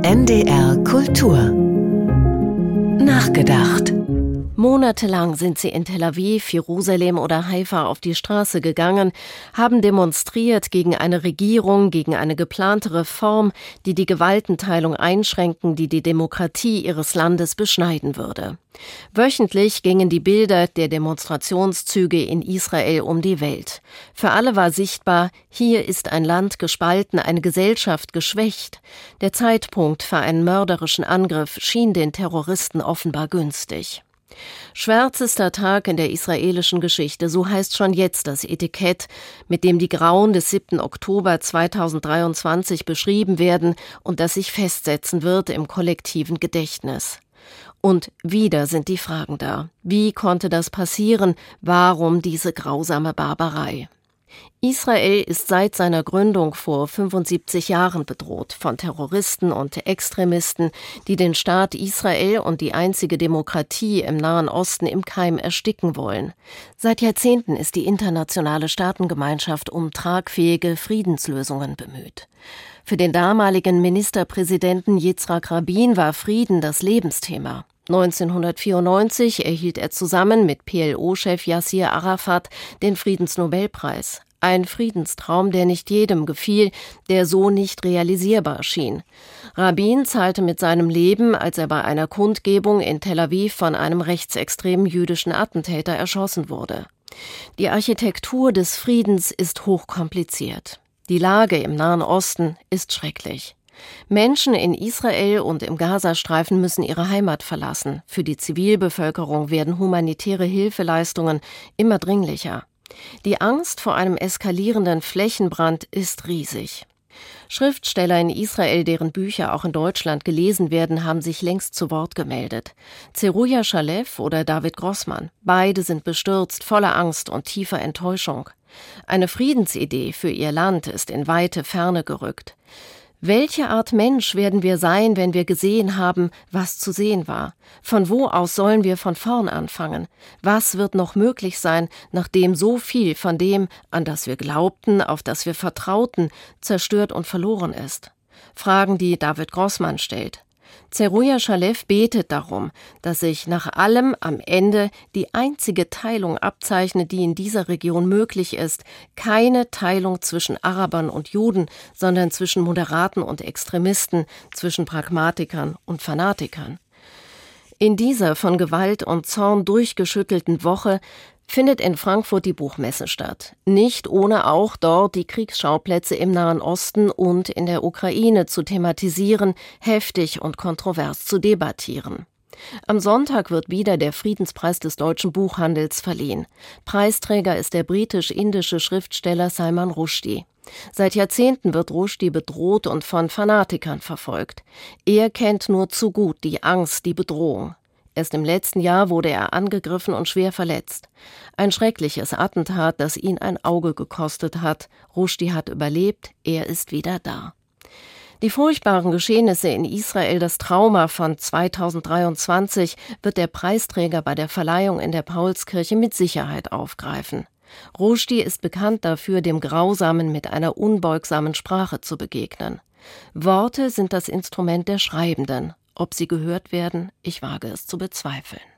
NDR Kultur Nachgedacht. Monatelang sind sie in Tel Aviv, Jerusalem oder Haifa auf die Straße gegangen, haben demonstriert gegen eine Regierung, gegen eine geplante Reform, die die Gewaltenteilung einschränken, die die Demokratie ihres Landes beschneiden würde. Wöchentlich gingen die Bilder der Demonstrationszüge in Israel um die Welt. Für alle war sichtbar, hier ist ein Land gespalten, eine Gesellschaft geschwächt. Der Zeitpunkt für einen mörderischen Angriff schien den Terroristen offenbar günstig. Schwärzester Tag in der israelischen Geschichte, so heißt schon jetzt das Etikett, mit dem die Grauen des 7. Oktober 2023 beschrieben werden und das sich festsetzen wird im kollektiven Gedächtnis. Und wieder sind die Fragen da. Wie konnte das passieren? Warum diese grausame Barbarei? Israel ist seit seiner Gründung vor 75 Jahren bedroht von Terroristen und Extremisten, die den Staat Israel und die einzige Demokratie im Nahen Osten im Keim ersticken wollen. Seit Jahrzehnten ist die internationale Staatengemeinschaft um tragfähige Friedenslösungen bemüht. Für den damaligen Ministerpräsidenten Yitzhak Rabin war Frieden das Lebensthema. 1994 erhielt er zusammen mit PLO-Chef Yassir Arafat den Friedensnobelpreis. Ein Friedenstraum, der nicht jedem gefiel, der so nicht realisierbar schien. Rabin zahlte mit seinem Leben, als er bei einer Kundgebung in Tel Aviv von einem rechtsextremen jüdischen Attentäter erschossen wurde. Die Architektur des Friedens ist hochkompliziert. Die Lage im Nahen Osten ist schrecklich. Menschen in Israel und im Gazastreifen müssen ihre Heimat verlassen. Für die Zivilbevölkerung werden humanitäre Hilfeleistungen immer dringlicher. Die Angst vor einem eskalierenden Flächenbrand ist riesig. Schriftsteller in Israel, deren Bücher auch in Deutschland gelesen werden, haben sich längst zu Wort gemeldet. Zeruja Shalev oder David Grossman. Beide sind bestürzt, voller Angst und tiefer Enttäuschung. Eine Friedensidee für ihr Land ist in weite Ferne gerückt. Welche Art Mensch werden wir sein, wenn wir gesehen haben, was zu sehen war? Von wo aus sollen wir von vorn anfangen? Was wird noch möglich sein, nachdem so viel von dem, an das wir glaubten, auf das wir vertrauten, zerstört und verloren ist? Fragen, die David Grossman stellt. Zeruja Shalev betet darum, dass sich nach allem am Ende die einzige Teilung abzeichnet, die in dieser Region möglich ist. Keine Teilung zwischen Arabern und Juden, sondern zwischen Moderaten und Extremisten, zwischen Pragmatikern und Fanatikern. In dieser von Gewalt und Zorn durchgeschüttelten Woche findet in Frankfurt die Buchmesse statt. Nicht ohne auch dort die Kriegsschauplätze im Nahen Osten und in der Ukraine zu thematisieren, heftig und kontrovers zu debattieren. Am Sonntag wird wieder der Friedenspreis des deutschen Buchhandels verliehen. Preisträger ist der britisch-indische Schriftsteller Salman Rushdie. Seit Jahrzehnten wird Rushdie bedroht und von Fanatikern verfolgt. Er kennt nur zu gut die Angst, die Bedrohung. Erst im letzten Jahr wurde er angegriffen und schwer verletzt. Ein schreckliches Attentat, das ihn ein Auge gekostet hat. Rushdie hat überlebt, er ist wieder da. Die furchtbaren Geschehnisse in Israel, das Trauma von 2023, wird der Preisträger bei der Verleihung in der Paulskirche mit Sicherheit aufgreifen. Rushdie ist bekannt dafür, dem Grausamen mit einer unbeugsamen Sprache zu begegnen. Worte sind das Instrument der Schreibenden. Ob sie gehört werden, ich wage es zu bezweifeln.